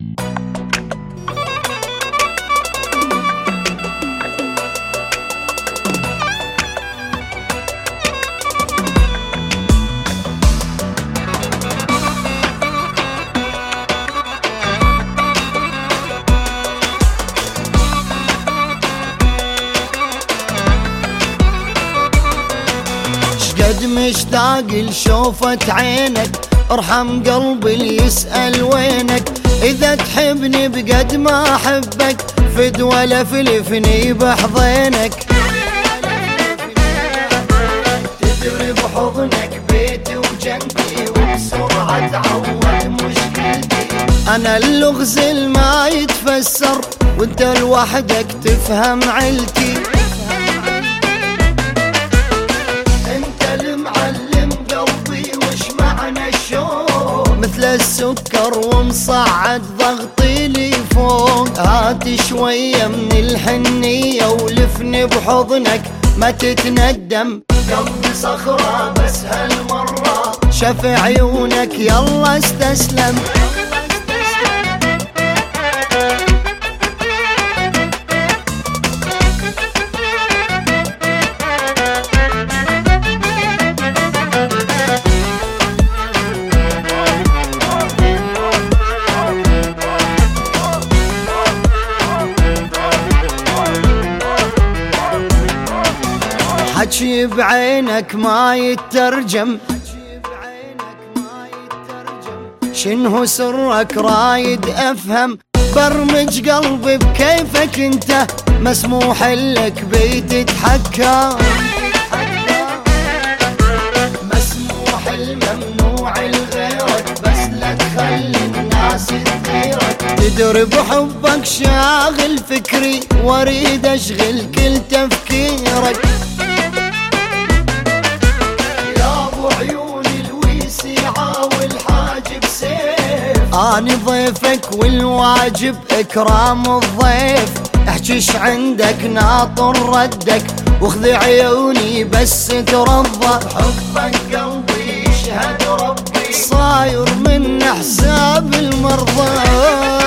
قد مشتاق لشوفة عينك، ارحم قلبي اللي يسأل وينك. إذا تحبني بقد ما أحبك، فد ولا فلفني بحضينك. تدري بحضنك بيتي وجنتي، وبسرعة تعوض مشكلتي. أنا اللغز اللي ما يتفسر، وانت لوحدك تفهم علتي. مثل السكر ومصعد ضغطي لي فوق. هات شوية من الحنية ولفني بحضنك، ما تتندم. قلبي صخرة بس هالمرة شاف عيونك، يلا استسلم. حكي بعينك ما يترجم، شنو سرك رايد افهم. برمج قلبي بكيفك انت، مسموح لك بتتحكم. مسموح الممنوع لغيرك، بس لا تخلي الناس تغيرك. تدري بحبك شاغل فكري، واريد اشغل كل تفكيرك. أنا ضيفك والواجب إكرام الضيف. احجش عندك ناطر ردك، واخذ عيوني بس ترضى. حبك قلبي يشهد ربي، صاير من حساب المرضى.